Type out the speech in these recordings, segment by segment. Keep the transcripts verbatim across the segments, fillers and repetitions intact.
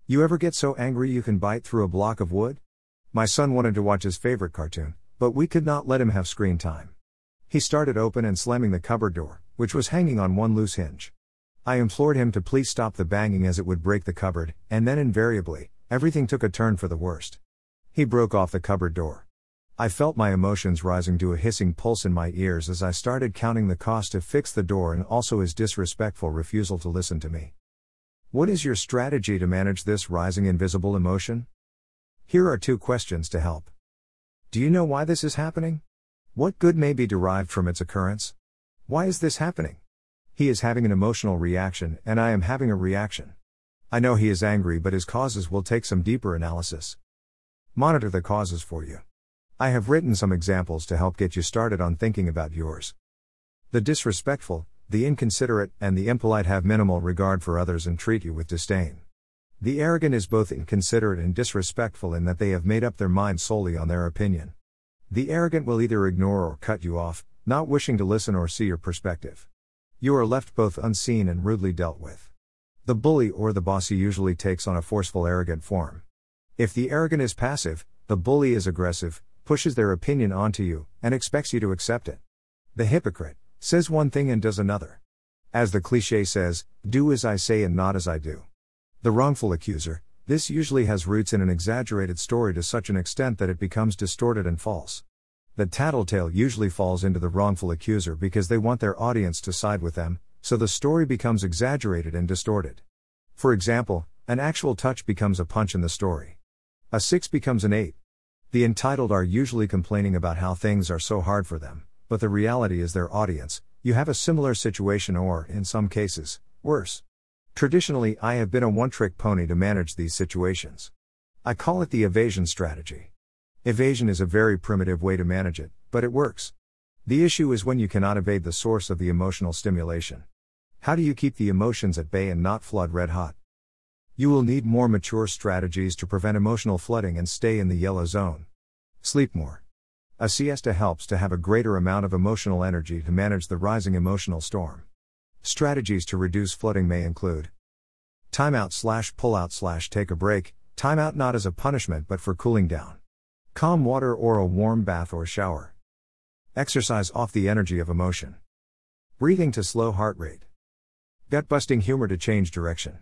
You ever get so angry you can bite through a block of wood? My son wanted to watch his favorite cartoon, but we could not let him have screen time. He started open and slamming the cupboard door, which was hanging on one loose hinge. I implored him to please stop the banging as it would break the cupboard, and then invariably, everything took a turn for the worst. He broke off the cupboard door. I felt my emotions rising to a hissing pulse in my ears as I started counting the cost to fix the door and also his disrespectful refusal to listen to me. What is your strategy to manage this rising invisible emotion? Here are two questions to help. Do you know why this is happening? What good may be derived from its occurrence? Why is this happening? He is having an emotional reaction, and I am having a reaction. I know he is angry, but his causes will take some deeper analysis. Monitor the causes for you. I have written some examples to help get you started on thinking about yours. The disrespectful, the inconsiderate, and the impolite have minimal regard for others and treat you with disdain. The arrogant is both inconsiderate and disrespectful in that they have made up their mind solely on their opinion. The arrogant will either ignore or cut you off, not wishing to listen or see your perspective. You are left both unseen and rudely dealt with. The bully or the bossy usually takes on a forceful arrogant form. If the arrogant is passive, the bully is aggressive, pushes their opinion onto you, and expects you to accept it. The hypocrite says one thing and does another. As the cliché says, do as I say and not as I do. The wrongful accuser, this usually has roots in an exaggerated story to such an extent that it becomes distorted and false. The tattletale usually falls into the wrongful accuser because they want their audience to side with them, so the story becomes exaggerated and distorted. For example, an actual touch becomes a punch in the story. A six becomes an eight. The entitled are usually complaining about how things are so hard for them, but the reality is their audience. You have a similar situation or, in some cases, worse. Traditionally, I have been a one-trick pony to manage these situations. I call it the evasion strategy. Evasion is a very primitive way to manage it, but it works. The issue is when you cannot evade the source of the emotional stimulation. How do you keep the emotions at bay and not flood red hot? You will need more mature strategies to prevent emotional flooding and stay in the yellow zone. Sleep more. A siesta helps to have a greater amount of emotional energy to manage the rising emotional storm. Strategies to reduce flooding may include timeout slash pull out slash take a break, timeout not as a punishment but for cooling down. Calm water or a warm bath or shower. Exercise off the energy of emotion. Breathing to slow heart rate. Gut-busting humor to change direction.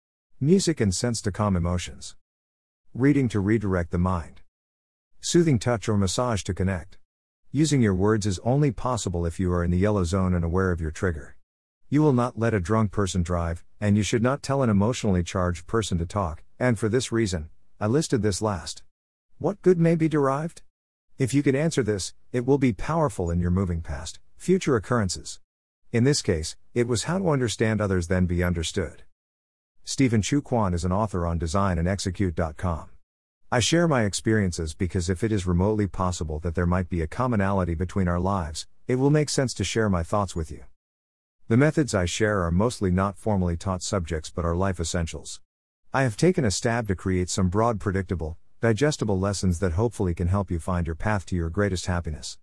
Music and scents to calm emotions. Reading to redirect the mind. Soothing touch or massage to connect. Using your words is only possible if you are in the yellow zone and aware of your trigger. You will not let a drunk person drive, and you should not tell an emotionally charged person to talk, and for this reason, I listed this last. What good may be derived? If you can answer this, it will be powerful in your moving past future occurrences. In this case, it was how to understand others then be understood. Stephen Chu Kwan is an author on design and execute dot com. I share my experiences because if it is remotely possible that there might be a commonality between our lives, it will make sense to share my thoughts with you. The methods I share are mostly not formally taught subjects but are life essentials. I have taken a stab to create some broad, predictable, digestible lessons that hopefully can help you find your path to your greatest happiness.